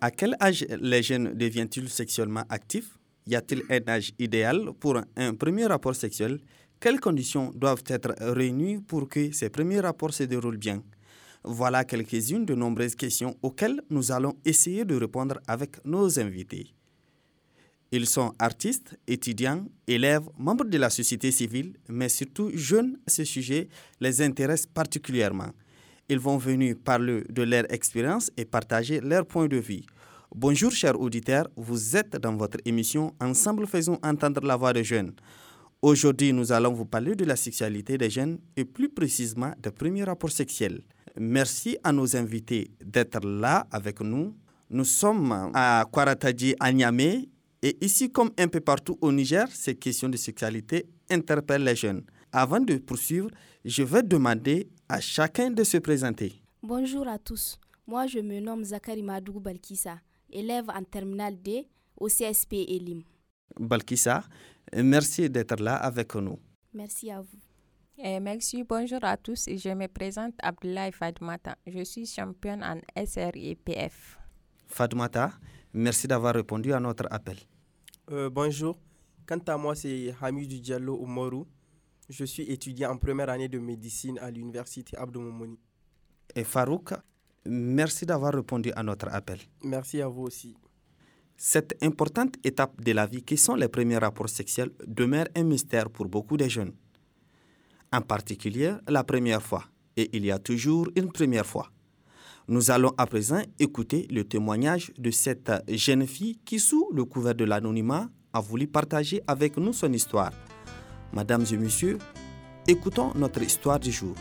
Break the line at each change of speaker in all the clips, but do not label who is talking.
À quel âge les jeunes deviennent-ils sexuellement actifs? Y a-t-il un âge idéal pour un premier rapport sexuel? Quelles conditions doivent être réunies pour que ces premiers rapports se déroulent bien? Voilà quelques-unes de nombreuses questions auxquelles nous allons essayer de répondre avec nos invités. Ils sont artistes, étudiants, élèves, membres de la société civile, mais surtout jeunes. Ce sujet les intéresse particulièrement. Ils vont venir parler de leur expérience et partager leur point de vue. Bonjour chers auditeurs, vous êtes dans votre émission Ensemble faisons entendre la voix des jeunes. Aujourd'hui, nous allons vous parler de la sexualité des jeunes et plus précisément des premiers rapports sexuels. Merci à nos invités d'être là avec nous. Nous sommes à Kwaratadji à Niamey et ici, comme un peu partout au Niger, ces questions de sexualité interpellent les jeunes. Avant de poursuivre, je vais demander à chacun de se présenter.
Bonjour à tous. Moi, je me nomme Zakari Madou Balkissa, élève en terminale D au CSP Elim.
Balkissa, merci d'être là avec nous.
Merci à vous.
Merci, bonjour à tous. Je me présente Abdoulaye Fatoumata. Je suis championne en SRIPF.
Fatoumata, merci d'avoir répondu à notre appel.
Bonjour. Quant à moi, c'est Hamidou Diallo Oumarou. Je suis étudiant en première année de médecine à l'université Abdou Moumouni.
Et Farouk, merci d'avoir répondu à notre appel.
Merci à vous aussi.
Cette importante étape de la vie qui sont les premiers rapports sexuels demeure un mystère pour beaucoup de jeunes. En particulier, la première fois. Et il y a toujours une première fois. Nous allons à présent écouter le témoignage de cette jeune fille qui, sous le couvert de l'anonymat, a voulu partager avec nous son histoire. Mesdames et messieurs, écoutons notre histoire du jour.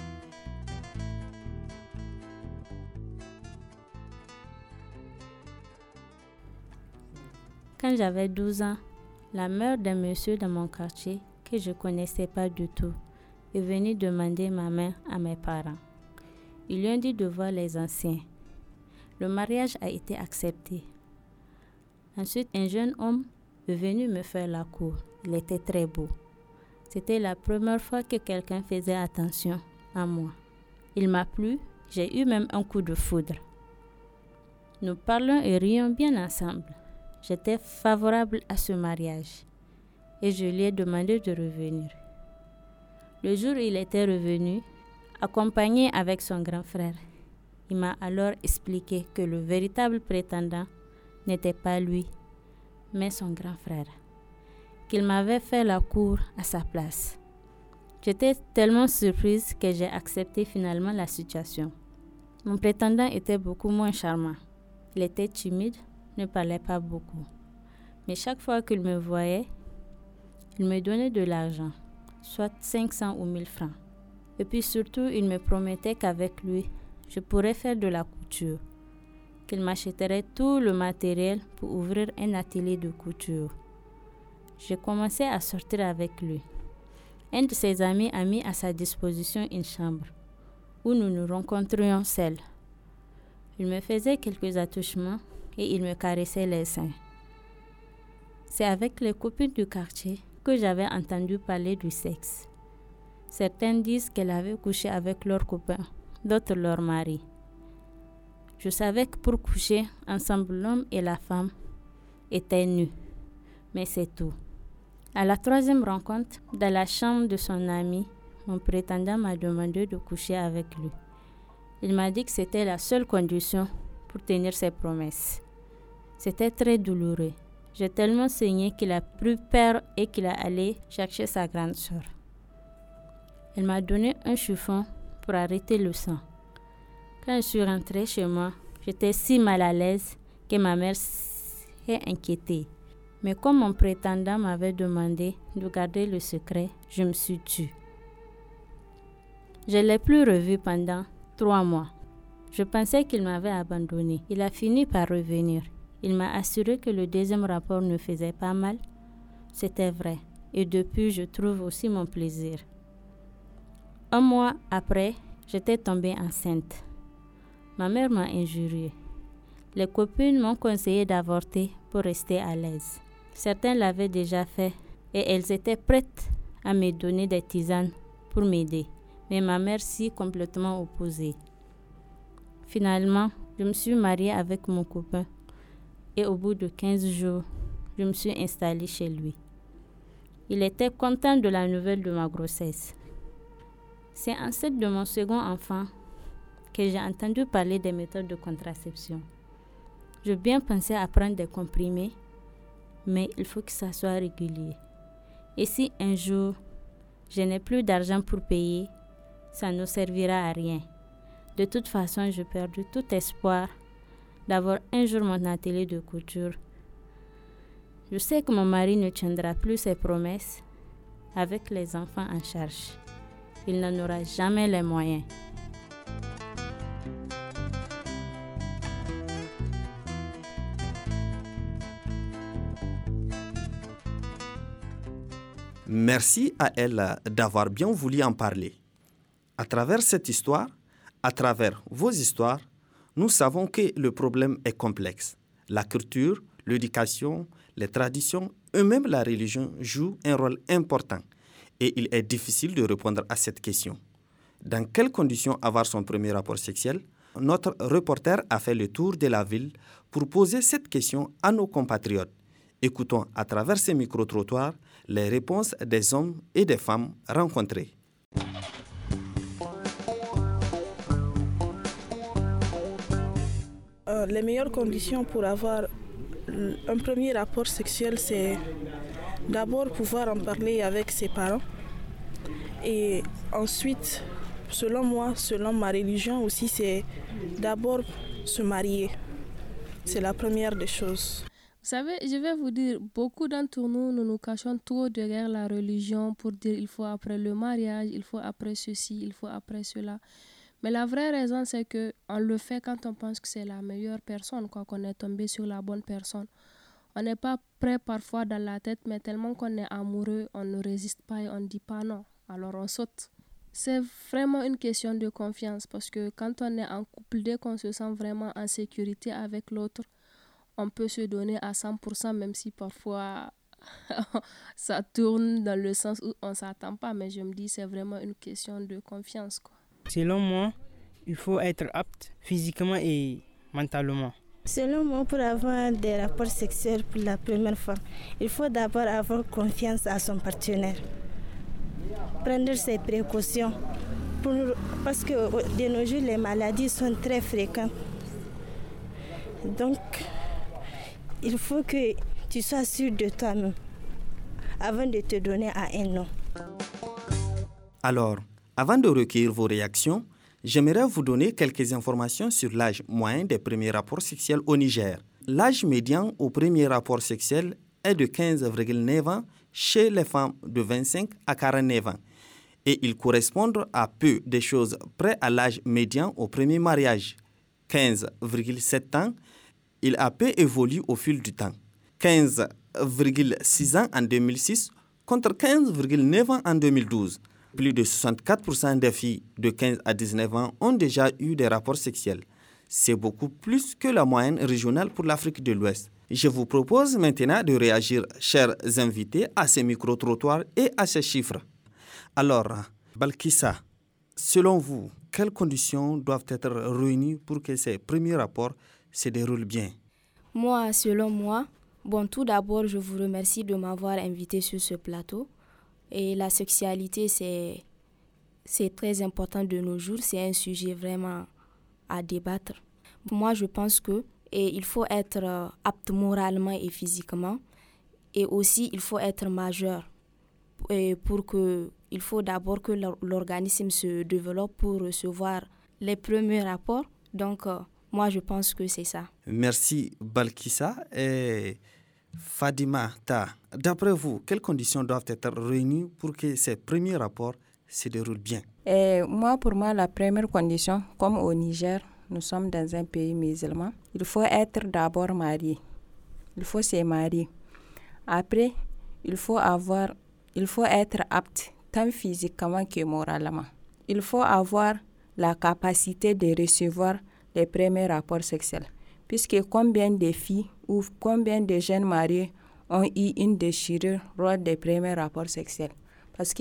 Quand j'avais 12 ans, la mère d'un monsieur dans mon quartier, que je ne connaissais pas du tout, est venue demander ma main à mes parents. Ils lui ont dit de voir les anciens. Le mariage a été accepté. Ensuite, un jeune homme est venu me faire la cour. Il était très beau. C'était la première fois que quelqu'un faisait attention à moi. Il m'a plu, j'ai eu même un coup de foudre. Nous parlons et rions bien ensemble. J'étais favorable à ce mariage et je lui ai demandé de revenir. Le jour où il était revenu, accompagné avec son grand frère, il m'a alors expliqué que le véritable prétendant n'était pas lui, mais son grand frère, qu'il m'avait fait la cour à sa place. J'étais tellement surprise que j'ai accepté finalement la situation. Mon prétendant était beaucoup moins charmant. Il était timide, ne parlait pas beaucoup. Mais chaque fois qu'il me voyait, il me donnait de l'argent, soit 500 ou 1000 francs. Et puis surtout, il me promettait qu'avec lui, je pourrais faire de la couture, qu'il m'achèterait tout le matériel pour ouvrir un atelier de couture. J'ai commencé à sortir avec lui. Un de ses amis a mis à sa disposition une chambre où nous nous rencontrions seuls. Il me faisait quelques attouchements et il me caressait les seins. C'est avec les copines du quartier que j'avais entendu parler du sexe. Certains disent qu'elle avait couché avec leurs copains, d'autres leurs maris. Je savais que pour coucher ensemble, l'homme et la femme étaient nus, mais c'est tout. À la troisième rencontre, dans la chambre de son ami, mon prétendant m'a demandé de coucher avec lui. Il m'a dit que c'était la seule condition pour tenir ses promesses. C'était très douloureux. J'ai tellement saigné qu'il a pris peur et qu'il a allé chercher sa grande sœur. Elle m'a donné un chiffon pour arrêter le sang. Quand je suis rentrée chez moi, j'étais si mal à l'aise que ma mère s'est inquiétée. Mais comme mon prétendant m'avait demandé de garder le secret, je me suis tue. Je ne l'ai plus revu pendant 3 mois. Je pensais qu'il m'avait abandonnée. Il a fini par revenir. Il m'a assuré que le deuxième rapport ne faisait pas mal. C'était vrai. Et depuis, je trouve aussi mon plaisir. 1 mois après, j'étais tombée enceinte. Ma mère m'a injuriée. Les copines m'ont conseillé d'avorter pour rester à l'aise. Certains l'avaient déjà fait et elles étaient prêtes à me donner des tisanes pour m'aider. Mais ma mère s'y complètement opposée. Finalement, je me suis mariée avec mon copain et au bout de 15 jours, je me suis installée chez lui. Il était content de la nouvelle de ma grossesse. C'est enceinte de mon second enfant que j'ai entendu parler des méthodes de contraception. Je bien pensais à prendre des comprimés, mais il faut que ça soit régulier. Et si un jour, je n'ai plus d'argent pour payer, ça ne servira à rien. De toute façon, j'ai perdu tout espoir d'avoir un jour mon atelier de couture. Je sais que mon mari ne tiendra plus ses promesses avec les enfants en charge. Il n'en aura jamais les moyens.
Merci à elle d'avoir bien voulu en parler. À travers cette histoire, à travers vos histoires, nous savons que le problème est complexe. La culture, l'éducation, les traditions et même la religion jouent un rôle important et il est difficile de répondre à cette question. Dans quelles conditions avoir son premier rapport sexuel? Notre reporter a fait le tour de la ville pour poser cette question à nos compatriotes. Écoutons à travers ces micro-trottoirs les réponses des hommes et des femmes rencontrés.
Les meilleures conditions pour avoir un premier rapport sexuel, c'est d'abord pouvoir en parler avec ses parents. Et ensuite, selon moi, selon ma religion aussi, c'est d'abord se marier. C'est la première des choses.
Vous savez, je vais vous dire, beaucoup d'entre nous, nous nous cachons trop derrière la religion pour dire il faut après le mariage, il faut après ceci, il faut après cela. Mais la vraie raison, c'est qu'on le fait quand on pense que c'est la meilleure personne, qu'on est tombé sur la bonne personne. On n'est pas prêt parfois dans la tête, mais tellement qu'on est amoureux, on ne résiste pas et on ne dit pas non. Alors on saute. C'est vraiment une question de confiance parce que quand on est en couple, dès qu'on se sent vraiment en sécurité avec l'autre, on peut se donner à 100%, même si parfois ça tourne dans le sens où on ne s'attend pas. Mais je me dis c'est vraiment une question de confiance, quoi.
Selon moi, il faut être apte physiquement et mentalement.
Selon moi, pour avoir des rapports sexuels pour la première fois, il faut d'abord avoir confiance à son partenaire. Prendre ses précautions. Parce que de nos jours, les maladies sont très fréquentes. Donc, il faut que tu sois sûr de toi-même avant de te donner à un homme.
Alors, avant de recueillir vos réactions, j'aimerais vous donner quelques informations sur l'âge moyen des premiers rapports sexuels au Niger. L'âge médian au premier rapport sexuel est de 15,9 ans chez les femmes de 25 à 49 ans. Et ils correspondent à peu de choses près à l'âge médian au premier mariage, 15,7 ans. Il a peu évolué au fil du temps, 15,6 ans en 2006 contre 15,9 ans en 2012. Plus de 64% des filles de 15 à 19 ans ont déjà eu des rapports sexuels. C'est beaucoup plus que la moyenne régionale pour l'Afrique de l'Ouest. Je vous propose maintenant de réagir, chers invités, à ces micro-trottoirs et à ces chiffres. Alors, Balkissa, selon vous, quelles conditions doivent être réunies pour que ces premiers rapports se déroulent bien?
Selon moi, tout d'abord, je vous remercie de m'avoir invité sur ce plateau. Et la sexualité, c'est très important de nos jours. C'est un sujet vraiment à débattre. Moi, je pense qu'il faut être apte moralement et physiquement. Et aussi, il faut être majeur. Il faut d'abord que l'organisme se développe pour recevoir les premiers rapports. Donc, moi, je pense que c'est ça.
Merci, Balkissa. Et Fadima, d'après vous, quelles conditions doivent être réunies pour que ces premiers rapports se déroulent bien?
Pour moi, la première condition, comme au Niger, nous sommes dans un pays musulman, il faut être d'abord marié. Il faut se marier. Après, il faut être apte tant physiquement que moralement. Il faut avoir la capacité de recevoir les premiers rapports sexuels. Puisque combien de filles ou combien de jeunes mariés ont eu une déchirure lors des premiers rapports sexuels? Parce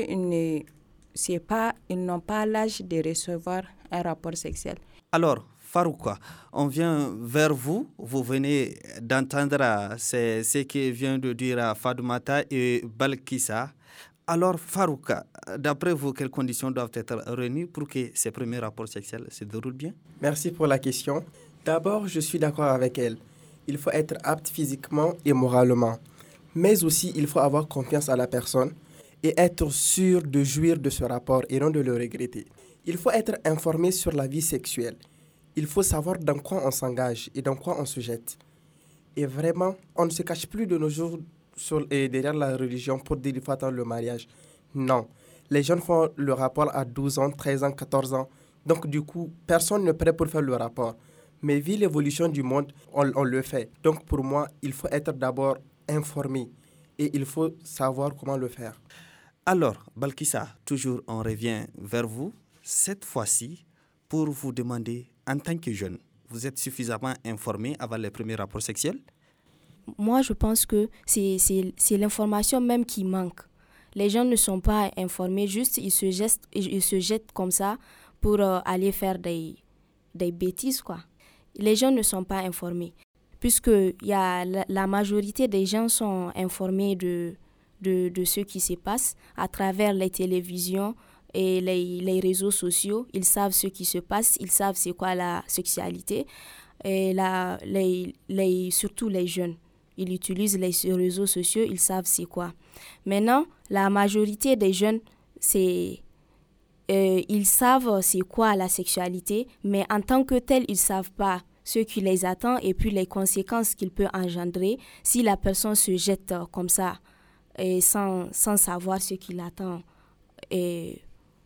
qu'ils n'ont pas l'âge de recevoir un rapport sexuel.
Alors, Farouka, on vient vers vous. Vous venez d'entendre ce que vient de dire Fatoumata et Balkissa. Alors, Farouka, d'après vous, quelles conditions doivent être réunies pour que ces premiers rapports sexuels se déroulent bien?
Merci pour la question. D'abord, je suis d'accord avec elle. Il faut être apte physiquement et moralement. Mais aussi, il faut avoir confiance à la personne et être sûr de jouir de ce rapport et non de le regretter. Il faut être informé sur la vie sexuelle. Il faut savoir dans quoi on s'engage et dans quoi on se jette. Et vraiment, on ne se cache plus de nos jours derrière la religion pour dire qu'il faut attendre le mariage. Non. Les jeunes font le rapport à 12 ans, 13 ans, 14 ans. Donc du coup, personne n'est prêt pour faire le rapport. Mais vu l'évolution du monde, on le fait. Donc pour moi, il faut être d'abord informé et il faut savoir comment le faire.
Alors, Balkissa, toujours on revient vers vous. Cette fois-ci, pour vous demander, en tant que jeune, vous êtes suffisamment informé avant les premiers rapports sexuels?
Moi, je pense que c'est l'information même qui manque. Les gens ne sont pas informés, juste ils se jettent comme ça pour aller faire des bêtises, quoi. Les gens ne sont pas informés, puisque la majorité des gens sont informés de ce qui se passe à travers les télévisions et les réseaux sociaux. Ils savent ce qui se passe, ils savent c'est quoi la sexualité. Et surtout les jeunes. Ils utilisent les réseaux sociaux, ils savent c'est quoi. Maintenant, la majorité des jeunes, ils savent c'est quoi la sexualité, mais en tant que tel, ils ne savent pas ce qui les attend et puis les conséquences qu'il peut engendrer si la personne se jette comme ça et sans savoir ce qui l'attend et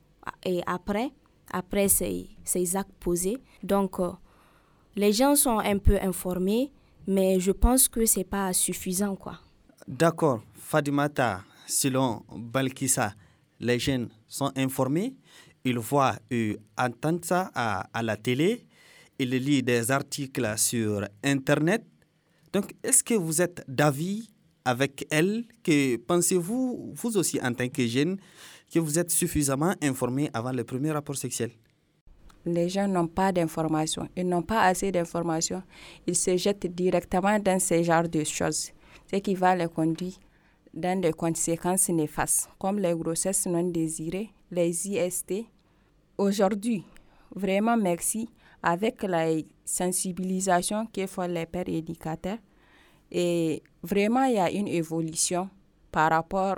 après ces actes posés. Donc, les gens sont un peu informés, mais je pense que ce n'est pas suffisant, quoi.
D'accord. Fatoumata, selon Balkissa, les jeunes sont informés, ils voient et entendent ça à la télé, ils lisent des articles sur Internet. Donc, est-ce que vous êtes d'avis avec elle que pensez-vous, vous aussi en tant que jeune, que vous êtes suffisamment informé avant le premier rapport sexuel?
Les gens n'ont pas d'informations. Ils n'ont pas assez d'informations. Ils se jettent directement dans ce genre de choses, ce qui va les conduire dans des conséquences néfastes, comme les grossesses non désirées, les IST. Aujourd'hui, vraiment merci, avec la sensibilisation que font les pères éducateurs, et vraiment il y a une évolution par rapport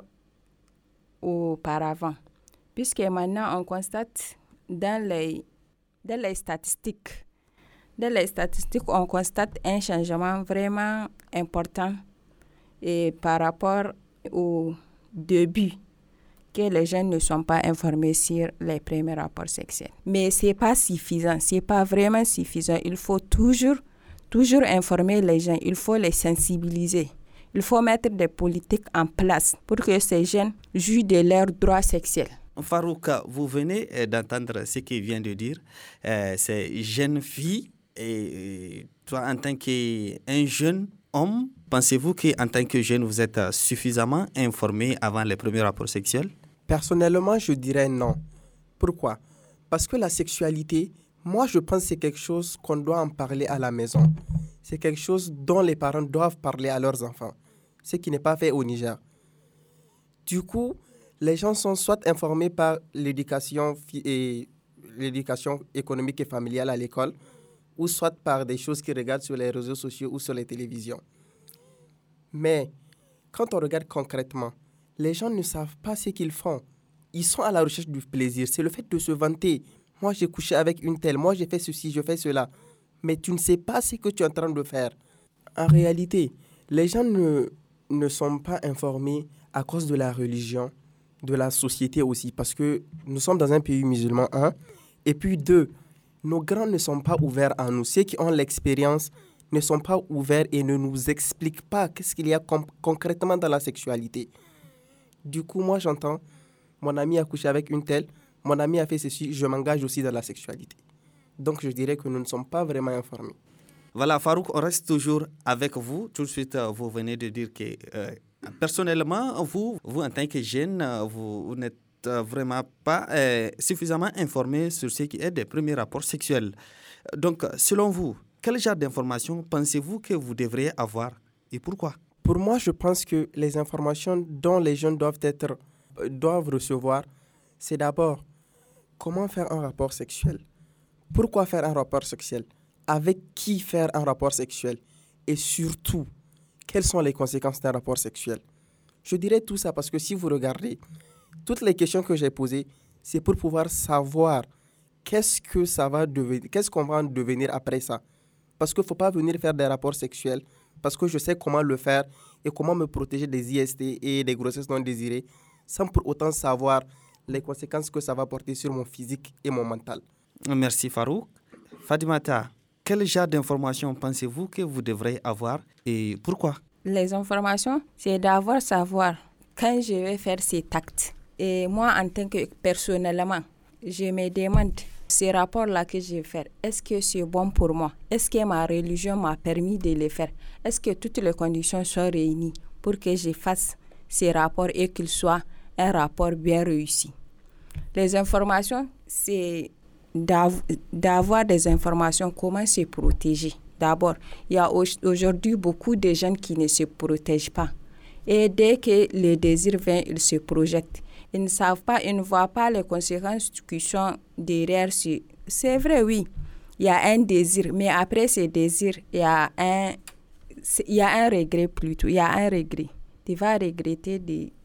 auparavant, puisque maintenant on constate dans les statistiques, on constate un changement vraiment important et par rapport au début que les jeunes ne sont pas informés sur les premiers rapports sexuels. Mais ce n'est pas suffisant, ce n'est pas vraiment suffisant. Il faut toujours informer les gens, il faut les sensibiliser. Il faut mettre des politiques en place pour que ces jeunes jouissent de leurs droits sexuels.
Farouka, vous venez d'entendre ce qu'il vient de dire. Ces jeunes filles, et toi en tant qu'un jeune homme, pensez-vous qu'en tant que jeune, vous êtes suffisamment informé avant les premiers rapports sexuels?
Personnellement, je dirais non. Pourquoi? Parce que la sexualité, moi je pense que c'est quelque chose qu'on doit en parler à la maison. C'est quelque chose dont les parents doivent parler à leurs enfants, ce qui n'est pas fait au Niger. Du coup, les gens sont soit informés par l'éducation économique et familiale à l'école, ou soit par des choses qu'ils regardent sur les réseaux sociaux ou sur les télévisions. Mais quand on regarde concrètement, les gens ne savent pas ce qu'ils font. Ils sont à la recherche du plaisir. C'est le fait de se vanter. Moi, j'ai couché avec une telle. Moi, j'ai fait ceci, je fais cela. Mais tu ne sais pas ce que tu es en train de faire. En réalité, les gens ne sont pas informés à cause de la religion, de la société aussi. Parce que nous sommes dans un pays musulman, et puis 2, nos grands ne sont pas ouverts à nous. Ceux qui ont l'expérience ne sont pas ouverts et ne nous expliquent pas qu'est-ce qu'il y a concrètement dans la sexualité. Du coup, moi, j'entends, mon ami a couché avec une telle, mon ami a fait ceci, je m'engage aussi dans la sexualité. Donc, je dirais que nous ne sommes pas vraiment informés.
Voilà, Farouk, on reste toujours avec vous. Tout de suite, vous venez de dire que, personnellement, vous en tant que jeune, vous n'êtes vraiment pas suffisamment informés sur ce qui est des premiers rapports sexuels. Donc, selon vous, quel genre d'informations pensez-vous que vous devriez avoir et pourquoi?
Pour moi, je pense que les informations dont les jeunes doivent recevoir, c'est d'abord comment faire un rapport sexuel, pourquoi faire un rapport sexuel, avec qui faire un rapport sexuel et surtout, quelles sont les conséquences d'un rapport sexuel. Je dirais tout ça parce que si vous regardez, toutes les questions que j'ai posées, c'est pour pouvoir savoir qu'est-ce qu'on va devenir après ça. Parce qu'il ne faut pas venir faire des rapports sexuels parce que je sais comment le faire et comment me protéger des IST et des grossesses non désirées sans pour autant savoir les conséquences que ça va porter sur mon physique et mon mental.
Merci Farouk. Fatoumata, quel genre d'informations pensez-vous que vous devrez avoir et pourquoi?
Les informations, c'est d'avoir savoir quand je vais faire cet acte. Et moi, en tant que personnellement, je me demande ces rapports-là que je vais faire, est-ce que c'est bon pour moi? Est-ce que ma religion m'a permis de les faire? Est-ce que toutes les conditions sont réunies pour que je fasse ces rapports et qu'ils soient un rapport bien réussi? Les informations, c'est d'avoir des informations, comment se protéger. D'abord, il y a aujourd'hui beaucoup de jeunes qui ne se protègent pas. Et dès que le désir vient, ils se projettent. Ils ne savent pas, ils ne voient pas les conséquences qui sont derrière. C'est vrai, oui, il y a un désir, mais après ce désir, il y a un regret plutôt. Il y a un regret. Tu vas regretter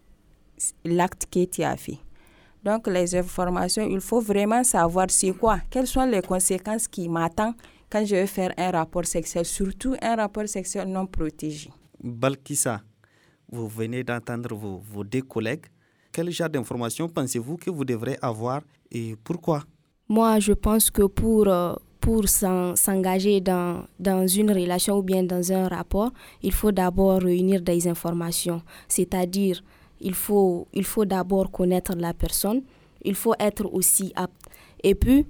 l'acte que tu as fait. Donc, les informations, il faut vraiment savoir c'est quoi, quelles sont les conséquences qui m'attendent quand je vais faire un rapport sexuel, surtout un rapport sexuel non protégé.
Balkissa, vous venez d'entendre vos deux collègues. Quel genre d'informations pensez-vous que vous devrez avoir et pourquoi?
Moi, je pense que pour s'engager dans une relation ou bien dans un rapport, il faut d'abord réunir des informations. C'est-à-dire, il faut d'abord connaître la personne, il faut être aussi apte. Et puis,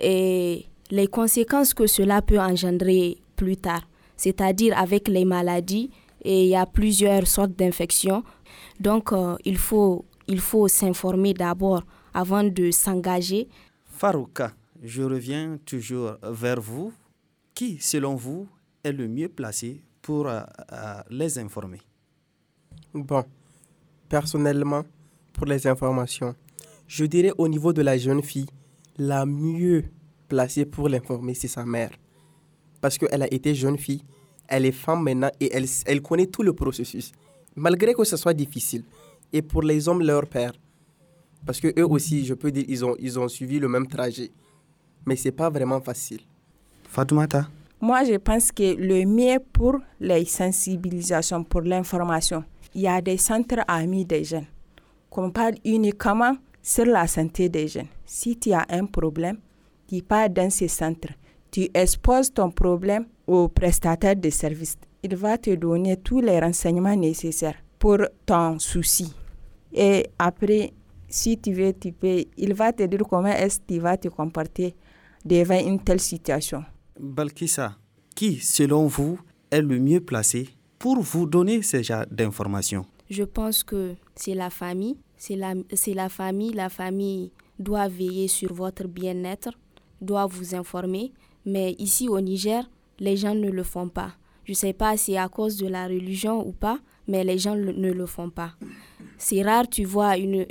les conséquences que cela peut engendrer plus tard, c'est-à-dire avec les maladies, et il y a plusieurs sortes d'infections. Donc, il faut s'informer d'abord avant de s'engager.
Farouka, je reviens toujours vers vous. Qui, selon vous, est le mieux placé pour les informer?
Bon, personnellement, pour les informations, je dirais au niveau de la jeune fille, la mieux placée pour l'informer, c'est sa mère. Parce qu'elle a été jeune fille, elle est femme maintenant et elle connaît tout le processus. Malgré que ce soit difficile. Et pour les hommes, leur père. Parce que eux aussi, je peux dire, ils ont suivi le même trajet. Mais ce n'est pas vraiment facile.
Fatoumata?
Moi, je pense que le mieux pour les sensibilisations, pour l'information, il y a des centres amis des jeunes. Qu'on parle uniquement sur la santé des jeunes. Si tu as un problème, tu pars dans ces centres. Tu exposes ton problème au prestataire de services. Il va te donner tous les renseignements nécessaires pour ton souci. Et après, si tu veux, il va te dire comment est-ce que tu vas te comporter devant une telle situation.
Balkissa, qui, selon vous, est le mieux placé pour vous donner ce genre d'informations?
Je pense que c'est la famille. C'est la famille. La famille doit veiller sur votre bien-être, doit vous informer. Mais ici au Niger, les gens ne le font pas. Je ne sais pas si c'est à cause de la religion ou pas, mais les gens ne le font pas. C'est rare, tu vois une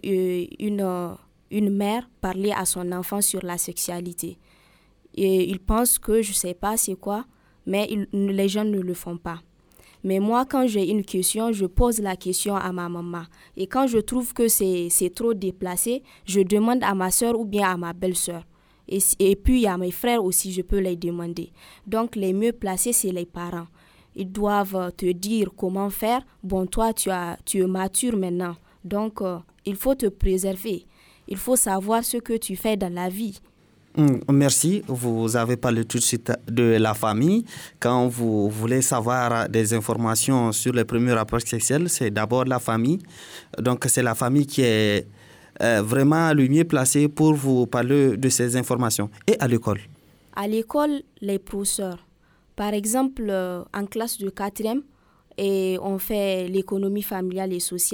mère parler à son enfant sur la sexualité. Et ils pensent que je ne sais pas c'est quoi, mais les gens ne le font pas. Mais moi, quand j'ai une question, je pose la question à ma maman. Et quand je trouve que c'est trop déplacé, je demande à ma soeur ou bien à ma belle-sœur. Et puis, à mes frères aussi, je peux les demander. Donc, les mieux placés, c'est les parents. Ils doivent te dire comment faire. Bon, toi, tu es mature maintenant. Donc, il faut te préserver. Il faut savoir ce que tu fais dans la vie.
Merci. Vous avez parlé tout de suite de la famille. Quand vous voulez savoir des informations sur les premiers rapports sexuels, c'est d'abord la famille. Donc, c'est la famille qui est vraiment le mieux placé pour vous parler de ces informations. Et à l'école?
À l'école, les professeurs. Par exemple, en classe de 4e, et on fait l'économie familiale et sociale.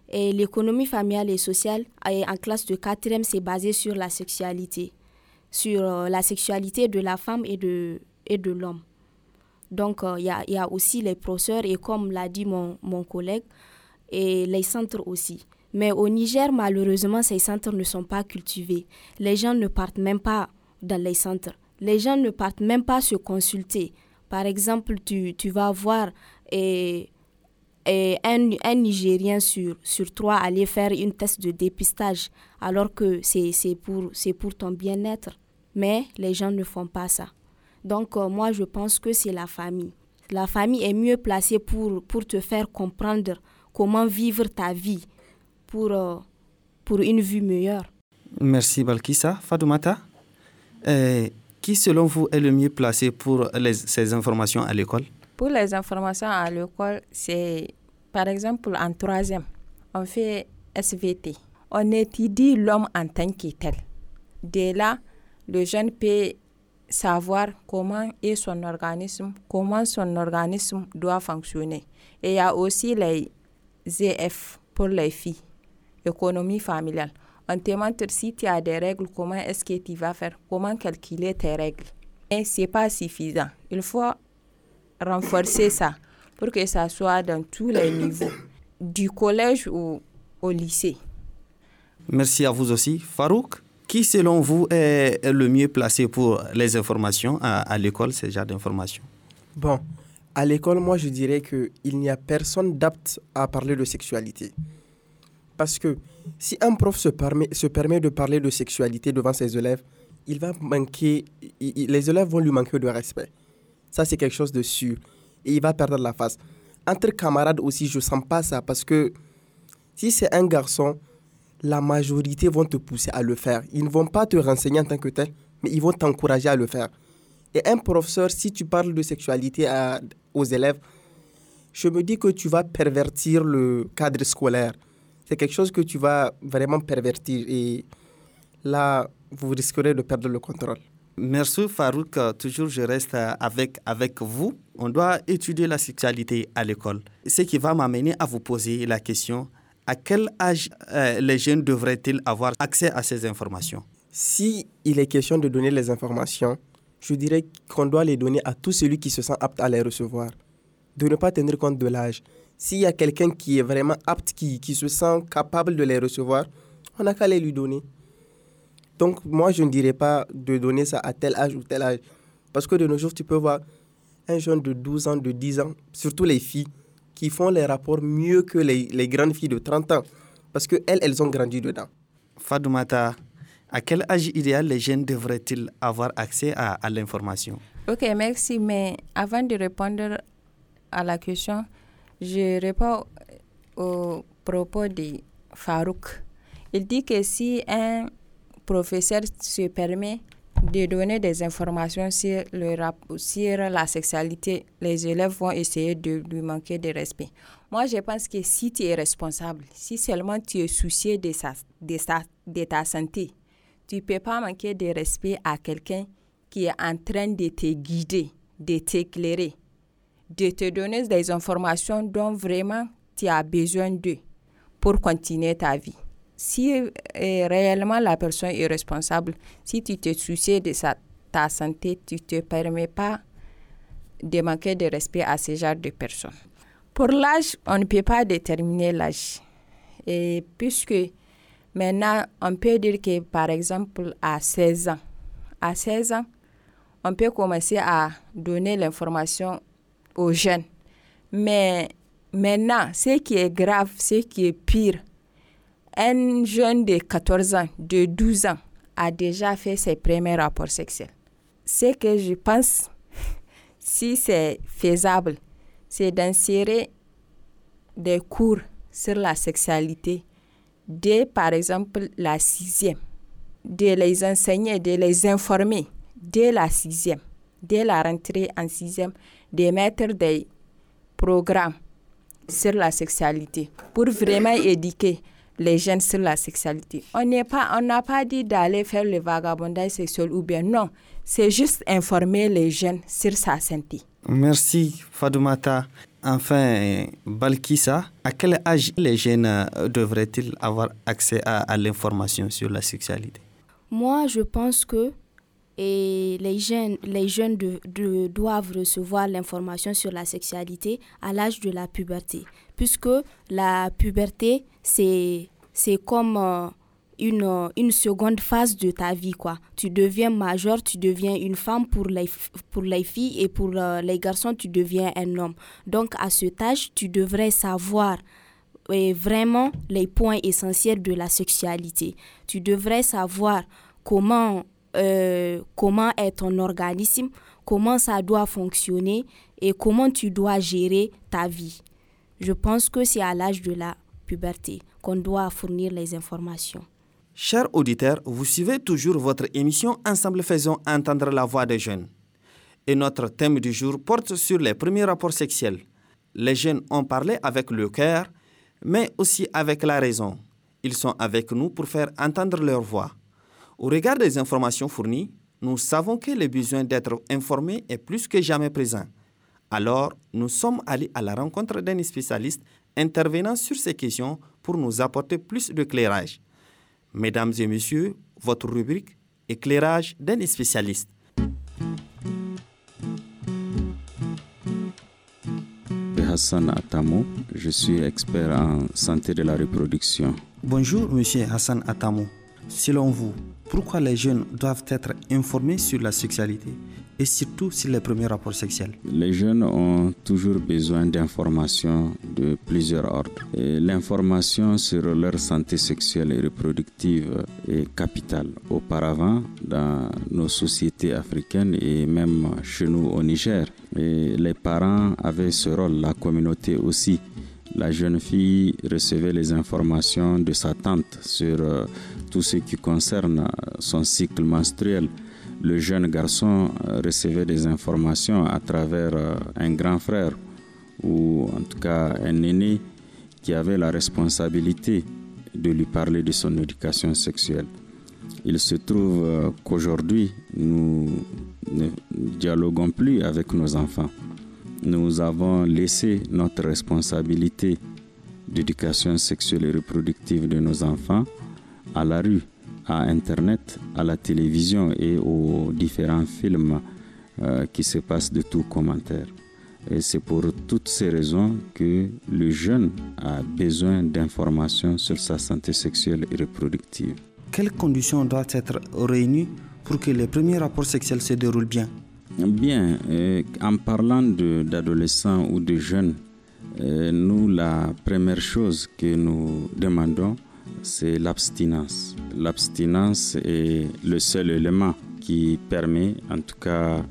Et l'économie familiale et sociale, en classe de 4e, c'est basé sur la sexualité. Sur la sexualité de la femme et de l'homme. Donc, il y a aussi les professeurs et comme l'a dit mon collègue, et les centres aussi. Mais au Niger, malheureusement, ces centres ne sont pas cultivés. Les gens ne partent même pas dans les centres. Les gens ne partent même pas se consulter. Par exemple, tu vas voir un Nigérien sur 3 aller faire une test de dépistage alors que c'est pour ton bien-être. Mais les gens ne font pas ça. Donc, moi, je pense que c'est la famille. La famille est mieux placée pour te faire comprendre comment vivre ta vie pour une vie meilleure.
Merci Balkissa. Fatoumata, qui selon vous est le mieux placé pour ces informations à l'école?
Pour les informations à l'école, c'est par exemple en 3e, on fait SVT. On étudie l'homme en tant que tel. Dès là, le jeune peut savoir comment est son organisme doit fonctionner. Et il y a aussi les EF pour les filles, économie familiale. On te montre si tu as des règles, comment est-ce que tu vas faire, comment calculer tes règles. Et ce n'est pas suffisant. Il faut renforcer ça pour que ça soit dans tous les niveaux, du collège au lycée.
Merci à vous aussi. Farouk, qui selon vous est le mieux placé pour les informations à l'école, ces genres d'informations?
Bon, à l'école, moi je dirais qu'il n'y a personne d'apte à parler de sexualité. Parce que si un prof se permet de parler de sexualité devant ses élèves, les élèves vont lui manquer de respect. Ça, c'est quelque chose de sûr. Et il va perdre la face. Entre camarades aussi, je ne sens pas ça. Parce que si c'est un garçon, la majorité vont te pousser à le faire. Ils ne vont pas te renseigner en tant que tel, mais ils vont t'encourager à le faire. Et un professeur, si tu parles de sexualité aux élèves, je me dis que tu vas pervertir le cadre scolaire. C'est quelque chose que tu vas vraiment pervertir. Et là, vous risquerez de perdre le contrôle.
Merci Farouk. Toujours, je reste avec vous. On doit étudier la sexualité à l'école. Ce qui va m'amener à vous poser la question, à quel âge les jeunes devraient-ils avoir accès à ces informations?
Si il est question de donner les informations, je dirais qu'on doit les donner à tout celui qui se sent apte à les recevoir. De ne pas tenir compte de l'âge. S'il y a quelqu'un qui est vraiment apte, qui se sent capable de les recevoir, on n'a qu'à les lui donner. Donc, moi, je ne dirais pas de donner ça à tel âge ou tel âge. Parce que de nos jours, tu peux voir un jeune de 12 ans, de 10 ans, surtout les filles, qui font les rapports mieux que les grandes filles de 30 ans. Parce qu'elles ont grandi dedans.
Fatoumata, à quel âge idéal les jeunes devraient-ils avoir accès à l'information?
Ok, merci. Mais avant de répondre à la question, je réponds au propos de Farouk. Il dit que si un professeur se permet de donner des informations sur la sexualité, les élèves vont essayer de lui manquer de respect. Moi, je pense que si tu es responsable, si seulement tu es soucieux de ta santé, tu ne peux pas manquer de respect à quelqu'un qui est en train de te guider, de t'éclairer, de te donner des informations dont vraiment tu as besoin d'eux pour continuer ta vie. Si réellement la personne est responsable, si tu te soucies de ta santé, tu ne te permets pas de manquer de respect à ce genre de personnes. Pour l'âge, on ne peut pas déterminer l'âge. Et puisque maintenant, on peut dire que par exemple à 16 ans, on peut commencer à donner l'information aux jeunes. Mais maintenant, ce qui est grave, ce qui est pire, un jeune de 14 ans, de 12 ans, a déjà fait ses premiers rapports sexuels. Ce que je pense, si c'est faisable, c'est d'insérer des cours sur la sexualité dès, par exemple, la 6e, de les enseigner, de les informer dès la 6e, dès la rentrée en 6e, de mettre des programmes sur la sexualité pour vraiment éduquer les jeunes sur la sexualité. On n'a pas dit d'aller faire le vagabondage sexuel ou bien non. C'est juste informer les jeunes sur sa santé.
Merci Fatoumata. Enfin, Balkissa, à quel âge les jeunes devraient-ils avoir accès à l'information sur la sexualité?
Moi, je pense que les jeunes doivent recevoir l'information sur la sexualité à l'âge de la puberté, puisque la puberté, c'est comme une seconde phase de ta vie, quoi. Tu deviens majeur, tu deviens une femme pour les filles, et pour les garçons, tu deviens un homme. Donc, à cet âge, tu devrais savoir vraiment les points essentiels de la sexualité. Tu devrais savoir comment est ton organisme, comment ça doit fonctionner et comment tu dois gérer ta vie. Je pense que c'est à l'âge de la puberté qu'on doit fournir les informations.
Chers auditeurs, vous suivez toujours votre émission Ensemble faisons entendre la voix des jeunes. Et notre thème du jour porte sur les premiers rapports sexuels. Les jeunes ont parlé avec le cœur, mais aussi avec la raison. Ils sont avec nous pour faire entendre leur voix. Au regard des informations fournies, nous savons que le besoin d'être informés est plus que jamais présent. Alors, nous sommes allés à la rencontre d'un spécialiste intervenant sur ces questions pour nous apporter plus d'éclairage. Mesdames et messieurs, votre rubrique « Éclairage d'un spécialiste ».
Hassan Atamo, je suis expert en santé de la reproduction.
Bonjour, monsieur Hassan Atamo. Selon vous, pourquoi les jeunes doivent être informés sur la sexualité et surtout sur les premiers rapports sexuels?
Les jeunes ont toujours besoin d'informations de plusieurs ordres. Et l'information sur leur santé sexuelle et reproductive est capitale. Auparavant, dans nos sociétés africaines et même chez nous au Niger, les parents avaient ce rôle, la communauté aussi. La jeune fille recevait les informations de sa tante sur tout ce qui concerne son cycle menstruel. Le jeune garçon recevait des informations à travers un grand frère ou en tout cas un aîné qui avait la responsabilité de lui parler de son éducation sexuelle. Il se trouve qu'aujourd'hui, nous ne dialoguons plus avec nos enfants. Nous avons laissé notre responsabilité d'éducation sexuelle et reproductive de nos enfants à la rue, à Internet, à la télévision et aux différents films qui se passent de tout commentaire. Et c'est pour toutes ces raisons que le jeune a besoin d'informations sur sa santé sexuelle et reproductive.
Quelles conditions doivent être réunies pour que les premiers rapports sexuels se déroulent bien?
Bien, en parlant d'adolescents ou de jeunes, nous, la première chose que nous demandons, c'est l'abstinence. L'abstinence est le seul élément qui permet, en tout cas,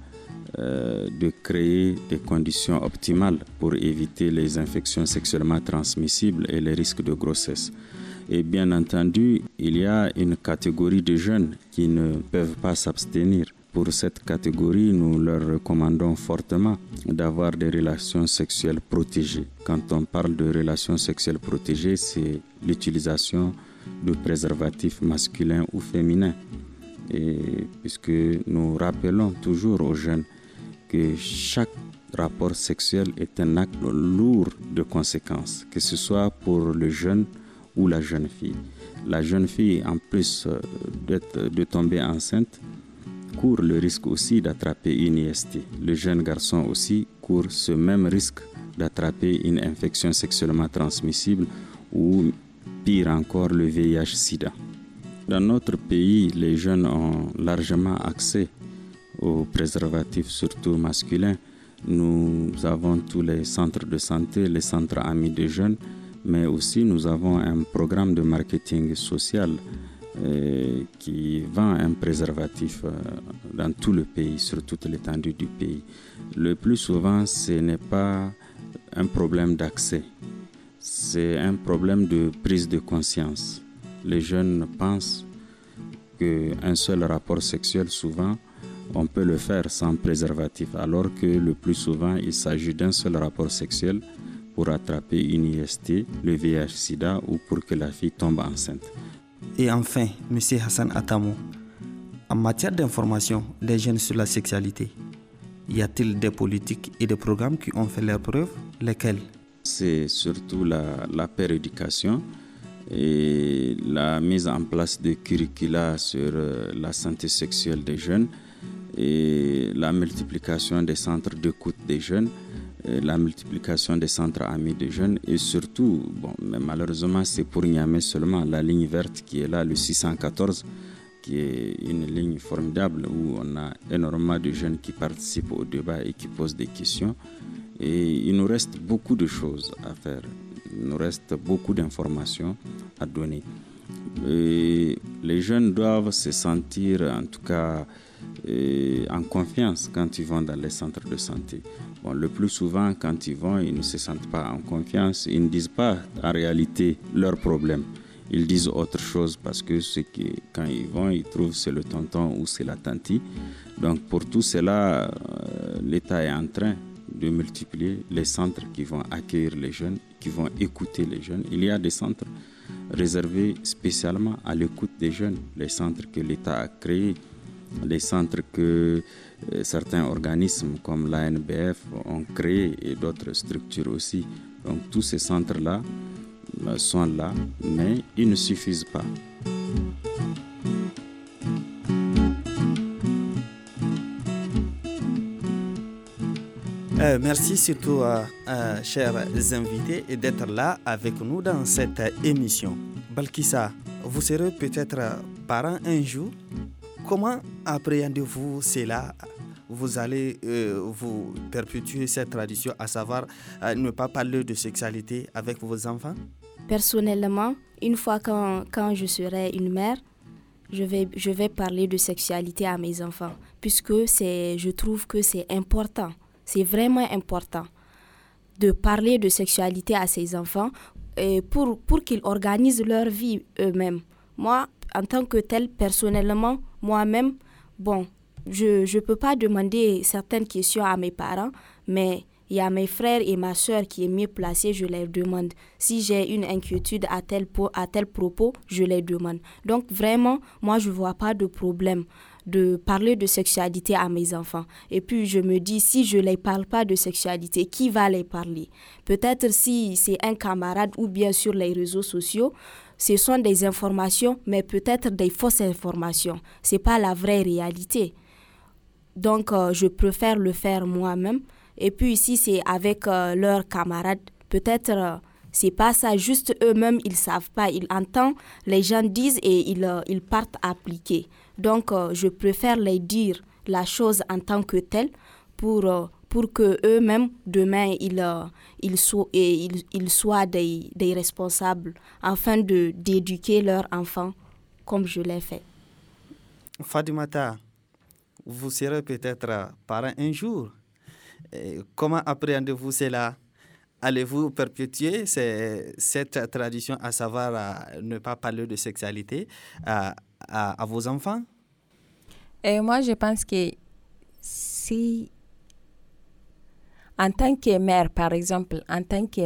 de créer des conditions optimales pour éviter les infections sexuellement transmissibles et les risques de grossesse. Et bien entendu, il y a une catégorie de jeunes qui ne peuvent pas s'abstenir. Pour cette catégorie, nous leur recommandons fortement d'avoir des relations sexuelles protégées. Quand on parle de relations sexuelles protégées, c'est l'utilisation de préservatifs masculins ou féminins. Et puisque nous rappelons toujours aux jeunes que chaque rapport sexuel est un acte lourd de conséquences, que ce soit pour le jeune ou la jeune fille. La jeune fille, en plus de tomber enceinte, court le risque aussi d'attraper une IST. Le jeune garçon aussi court ce même risque d'attraper une infection sexuellement transmissible ou pire encore le VIH-Sida. Dans notre pays, les jeunes ont largement accès aux préservatifs, surtout masculins. Nous avons tous les centres de santé, les centres amis des jeunes, mais aussi nous avons un programme de marketing social qui vend un préservatif dans tout le pays, sur toute l'étendue du pays. Le plus souvent, ce n'est pas un problème d'accès, c'est un problème de prise de conscience. Les jeunes pensent qu'un seul rapport sexuel, souvent, on peut le faire sans préservatif, alors que le plus souvent, il s'agit d'un seul rapport sexuel pour attraper une IST, le VIH-Sida ou pour que la fille tombe enceinte.
Et enfin, M. Hassan Atamo, en matière d'information des jeunes sur la sexualité, y a-t-il des politiques et des programmes qui ont fait leur preuve Lesquels?
C'est surtout la péréducation et la mise en place de curricula sur la santé sexuelle des jeunes et la multiplication des centres d'écoute des jeunes, la multiplication des centres amis des jeunes et surtout, mais malheureusement c'est pour Niamey seulement, la ligne verte qui est là, le 614, qui est une ligne formidable où on a énormément de jeunes qui participent au débat et qui posent des questions. Et il nous reste beaucoup de choses à faire, il nous reste beaucoup d'informations à donner. Et les jeunes doivent se sentir en tout cas en confiance quand ils vont dans les centres de santé. Le plus souvent, quand ils vont, ils ne se sentent pas en confiance, ils ne disent pas en réalité leurs problèmes. Ils disent autre chose parce que quand ils vont, ils trouvent que c'est le tonton ou c'est la tantie. Donc pour tout cela, l'État est en train de multiplier les centres qui vont accueillir les jeunes, qui vont écouter les jeunes. Il y a des centres réservés spécialement à l'écoute des jeunes, les centres que l'État a créés, les centres que certains organismes comme l'ANBF ont créés et d'autres structures aussi. Donc tous ces centres-là sont là, mais ils ne suffisent pas.
Merci surtout, chers invités, d'être là avec nous dans cette émission. Balkissa, vous serez peut-être parent un jour. Comment appréhendez-vous cela? Vous allez vous perpétuer cette tradition, à savoir ne pas parler de sexualité avec vos enfants?
Personnellement, une fois quand je serai une mère, je vais parler de sexualité à mes enfants, puisque je trouve que c'est important. C'est vraiment important de parler de sexualité à ses enfants pour qu'ils organisent leur vie eux-mêmes. Moi, en tant que tel, personnellement, moi-même, je ne peux pas demander certaines questions à mes parents, mais il y a mes frères et ma soeur qui est mieux placée, je les demande. Si j'ai une inquiétude à tel propos, je les demande. Donc vraiment, moi, je ne vois pas de problème de parler de sexualité à mes enfants. Et puis, je me dis, si je ne les parle pas de sexualité, qui va les parler? Peut-être si c'est un camarade ou bien sur les réseaux sociaux, ce sont des informations, mais peut-être des fausses informations. Ce n'est pas la vraie réalité. Donc, je préfère le faire moi-même. Et puis, si c'est avec leurs camarades, peut-être c'est pas ça. Juste eux-mêmes, ils ne savent pas. Ils entendent, les gens disent et ils partent appliquer. Donc, je préfère les dire la chose en tant que telle pour que eux-mêmes, demain, ils soient des responsables afin d'éduquer leurs enfants comme je l'ai fait.
Fatoumata, vous serez peut-être parent un jour. Comment appréhendez-vous cela? Allez-vous perpétuer cette tradition, à savoir ne pas parler de sexualité à vos enfants?
Et moi, je pense que si, en tant que mère, par exemple, en tant que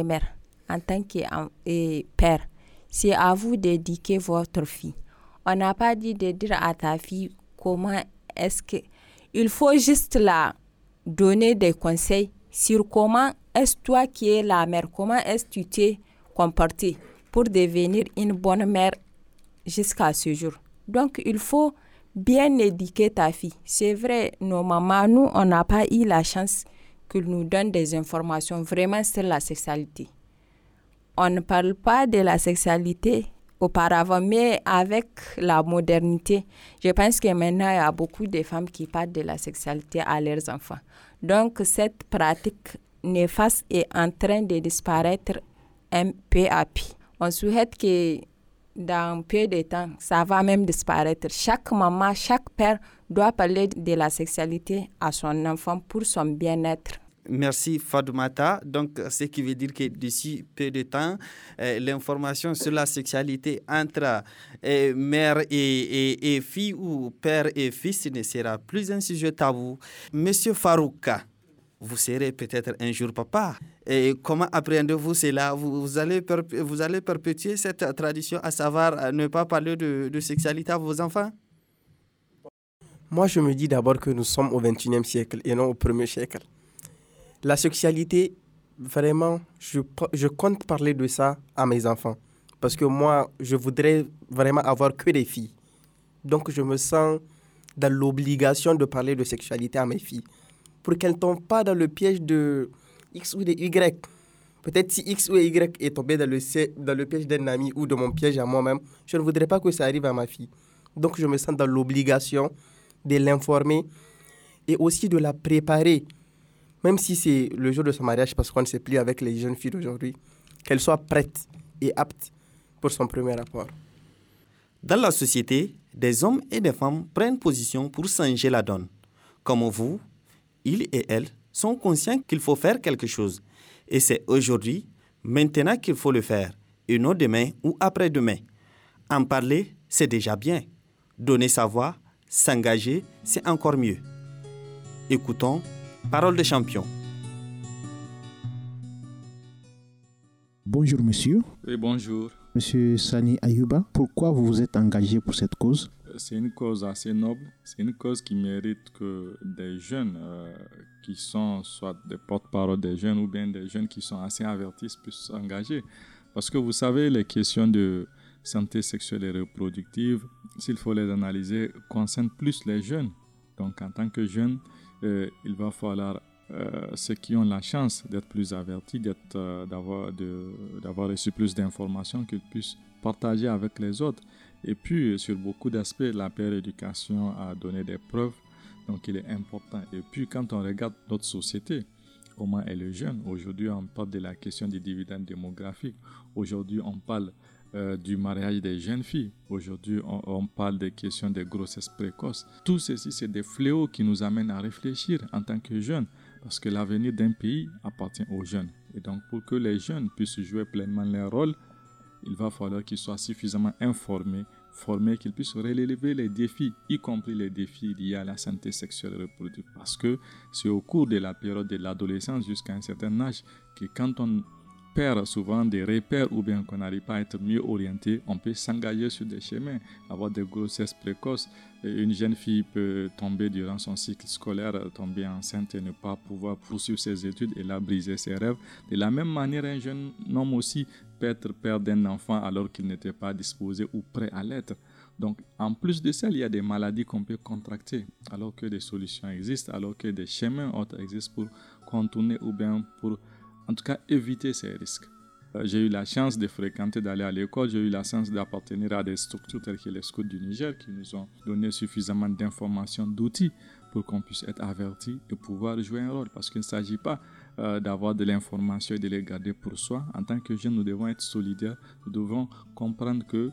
père, c'est à vous d'éduquer votre fille. On n'a pas dit de dire à ta fille comment est-ce que... Il faut juste la donner des conseils sur comment est-ce toi qui es la mère, comment est-ce que tu t'es comportée pour devenir une bonne mère jusqu'à ce jour. Donc, il faut bien éduquer ta fille. C'est vrai, nos mamans, nous, on n'a pas eu la chance qu'ils nous donnent des informations vraiment sur la sexualité. On ne parle pas de la sexualité auparavant, mais avec la modernité, je pense que maintenant, il y a beaucoup de femmes qui parlent de la sexualité à leurs enfants. Donc, cette pratique néfaste est en train de disparaître un peu à peu. On souhaite que dans peu de temps, ça va même disparaître. Chaque maman, chaque père doit parler de la sexualité à son enfant pour son bien-être.
Merci Fatoumata. Donc, ce qui veut dire que d'ici peu de temps, l'information sur la sexualité entre mère et fille ou père et fils ne sera plus un sujet tabou. Monsieur Farouka, vous serez peut-être un jour papa. Et comment appréhendez-vous cela? Vous allez perpétuer cette tradition, à savoir ne pas parler de sexualité à vos enfants?
Moi, je me dis d'abord que nous sommes au XXIe siècle et non au 1er siècle. La sexualité Vraiment, je compte parler de ça à mes enfants. Parce que moi, je voudrais vraiment avoir que des filles. Donc, je me sens dans l'obligation de parler de sexualité à mes filles. Pour qu'elles ne tombent pas dans le piège de X ou de Y. Peut-être si X ou Y est tombé dans le piège d'un ami ou de mon piège à moi-même, je ne voudrais pas que ça arrive à ma fille. Donc, je me sens dans l'obligation de l'informer et aussi de la préparer. Même si c'est le jour de son mariage, parce qu'on ne sait plus avec les jeunes filles d'aujourd'hui, qu'elle soit prête et apte pour son premier rapport.
Dans la société, des hommes et des femmes prennent position pour changer la donne. Comme vous, ils et elles sont conscients qu'il faut faire quelque chose. Et c'est aujourd'hui, maintenant qu'il faut le faire, et non demain ou après-demain. En parler, c'est déjà bien. Donner sa voix, s'engager, c'est encore mieux. Écoutons Parole de champion.
Bonjour monsieur.
Oui, bonjour.
Monsieur Sani Ayuba, pourquoi vous vous êtes engagé pour cette cause?
C'est une cause assez noble. C'est une cause qui mérite que des jeunes qui sont soit des porte-parole des jeunes ou bien des jeunes qui sont assez avertis puissent s'engager. Parce que vous savez, les questions de santé sexuelle et reproductive, s'il faut les analyser, concernent plus les jeunes. Donc en tant que jeunes, il va falloir ceux qui ont la chance d'être plus avertis, d'avoir reçu plus d'informations, qu'ils puissent partager avec les autres. Et puis, sur beaucoup d'aspects, la péréducation a donné des preuves, donc il est important. Et puis, quand on regarde notre société, comment est le jeune, aujourd'hui on parle de la question des dividendes démographiques, aujourd'hui on parle du mariage des jeunes filles. Aujourd'hui, on parle des questions de grossesse précoce. Tout ceci, c'est des fléaux qui nous amènent à réfléchir en tant que jeunes, parce que l'avenir d'un pays appartient aux jeunes. Et donc, pour que les jeunes puissent jouer pleinement leur rôle, il va falloir qu'ils soient suffisamment informés, formés, qu'ils puissent relever les défis, y compris les défis liés à la santé sexuelle et reproductive. Parce que c'est au cours de la période de l'adolescence jusqu'à un certain âge que quand on perd souvent des repères ou bien qu'on n'arrive pas à être mieux orienté, on peut s'engager sur des chemins, avoir des grossesses précoces. Une jeune fille peut tomber durant son cycle scolaire, tomber enceinte et ne pas pouvoir poursuivre ses études et là briser ses rêves. De la même manière, un jeune homme aussi peut être père d'un enfant alors qu'il n'était pas disposé ou prêt à l'être. Donc, en plus de ça, il y a des maladies qu'on peut contracter alors que des solutions existent, alors que des chemins autres existent pour contourner ou bien pour en tout cas éviter ces risques. J'ai eu la chance de fréquenter, d'aller à l'école, j'ai eu la chance d'appartenir à des structures telles que les scouts du Niger qui nous ont donné suffisamment d'informations, d'outils pour qu'on puisse être avertis et pouvoir jouer un rôle. Parce qu'il ne s'agit pas d'avoir de l'information et de les garder pour soi. En tant que jeunes, nous devons être solidaires, nous devons comprendre que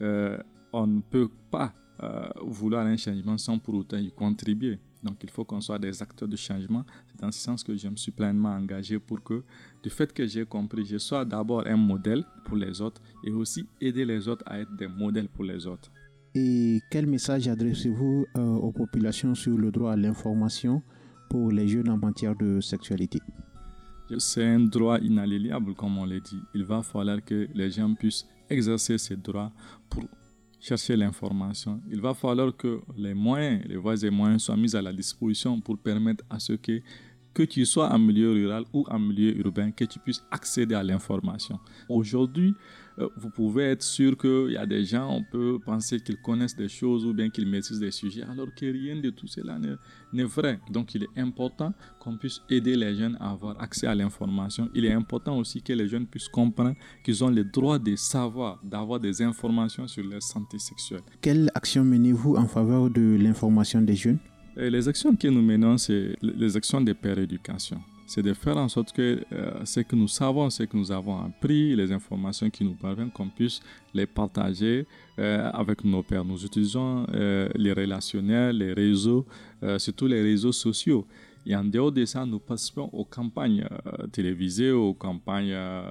on ne peut pas vouloir un changement sans pour autant y contribuer. Donc, il faut qu'on soit des acteurs de changement. C'est dans ce sens que je me suis pleinement engagé pour que, du fait que j'ai compris, je sois d'abord un modèle pour les autres et aussi aider les autres à être des modèles pour les autres.
Et quel message adressez-vous aux populations sur le droit à l'information pour les jeunes en matière de sexualité?
C'est un droit inaliénable, comme on l'a dit. Il va falloir que les gens puissent exercer ces droits pour chercher l'information. Il va falloir que les voies et moyens soient mis à la disposition pour permettre à ceux que tu sois en milieu rural ou en milieu urbain, que tu puisses accéder à l'information. Aujourd'hui, vous pouvez être sûr qu'il y a des gens, on peut penser qu'ils connaissent des choses ou bien qu'ils maîtrisent des sujets, alors que rien de tout cela n'est vrai. Donc, il est important qu'on puisse aider les jeunes à avoir accès à l'information. Il est important aussi que les jeunes puissent comprendre qu'ils ont le droit de savoir, d'avoir des informations sur leur santé sexuelle.
Quelle action menez-vous en faveur de l'information des jeunes?
Les actions que nous menons, c'est les actions de péréducation. C'est de faire en sorte que ce que nous savons, ce que nous avons appris, les informations qui nous parviennent, qu'on puisse les partager avec nos pairs. Nous utilisons les relationnels, les réseaux, surtout les réseaux sociaux. Et en dehors de ça, nous participons aux campagnes télévisées, aux campagnes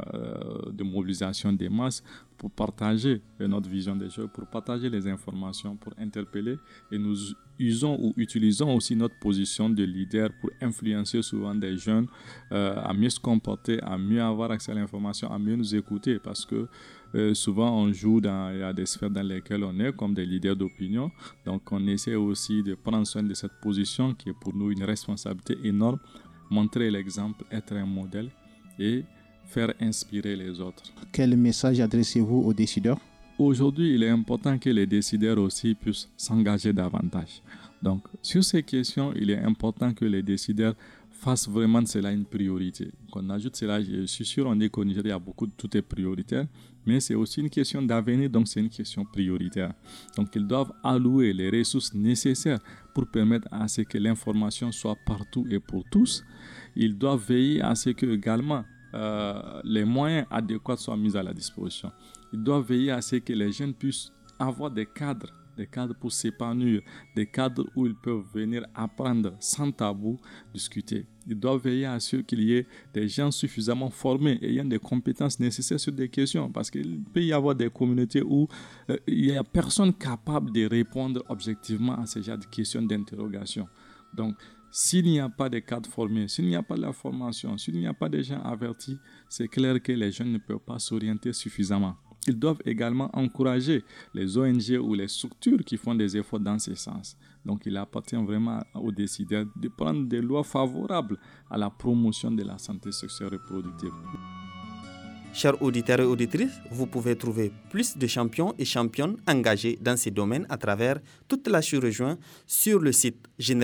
de mobilisation des masses pour partager notre vision des choses, pour partager les informations, pour interpeller. Et nous usons ou utilisons aussi notre position de leader pour influencer souvent des jeunes à mieux se comporter, à mieux avoir accès à l'information, à mieux nous écouter. Parce que souvent, on joue il y a des sphères dans lesquelles on est comme des leaders d'opinion. Donc, on essaie aussi de prendre soin de cette position qui est pour nous une responsabilité énorme. Montrer l'exemple, être un modèle. et faire inspirer les autres.
Quel message adressez-vous aux décideurs?
Aujourd'hui, il est important que les décideurs aussi puissent s'engager davantage. Donc, sur ces questions, il est important que les décideurs fassent vraiment de cela une priorité. Qu'on ajoute cela, je suis sûr, on dit qu'au Nigeria, il y a beaucoup de tout est prioritaire, mais c'est aussi une question d'avenir, donc c'est une question prioritaire. Donc, ils doivent allouer les ressources nécessaires pour permettre à ce que l'information soit partout et pour tous. Ils doivent veiller à ce que également les moyens adéquats soient mis à la disposition. Ils doivent veiller à ce que les jeunes puissent avoir des cadres pour s'épanouir, des cadres où ils peuvent venir apprendre sans tabou, discuter. Ils doivent veiller à ce qu'il y ait des gens suffisamment formés, ayant des compétences nécessaires sur des questions, parce qu'il peut y avoir des communautés où il n'y a personne capable de répondre objectivement à ce genre de questions d'interrogation. Donc, s'il n'y a pas de cadres formés, s'il n'y a pas de la formation, s'il n'y a pas de gens avertis, c'est clair que les jeunes ne peuvent pas s'orienter suffisamment. Ils doivent également encourager les ONG ou les structures qui font des efforts dans ce sens. Donc, il appartient vraiment aux décideurs de prendre des lois favorables à la promotion de la santé sexuelle et reproductive.
Chers auditeurs et auditrices, vous pouvez trouver plus de champions et championnes engagés dans ces domaines à travers toute la sous-région sur le site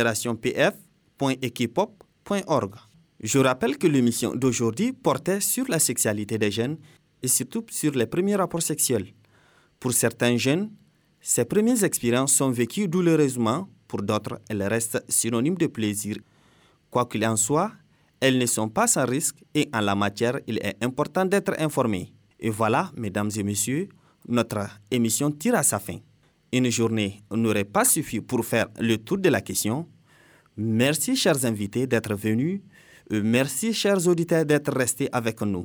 generationpf.equipop.org. Je rappelle que l'émission d'aujourd'hui portait sur la sexualité des jeunes et surtout sur les premiers rapports sexuels. Pour certains jeunes, ces premières expériences sont vécues douloureusement, pour d'autres, elles restent synonymes de plaisir. Quoi qu'il en soit, elles ne sont pas sans risque et en la matière, il est important d'être informé. Et voilà, mesdames et messieurs, notre émission tire à sa fin. Une journée n'aurait pas suffi pour faire le tour de la question. Merci, chers invités, d'être venus. Merci, chers auditeurs, d'être restés avec nous.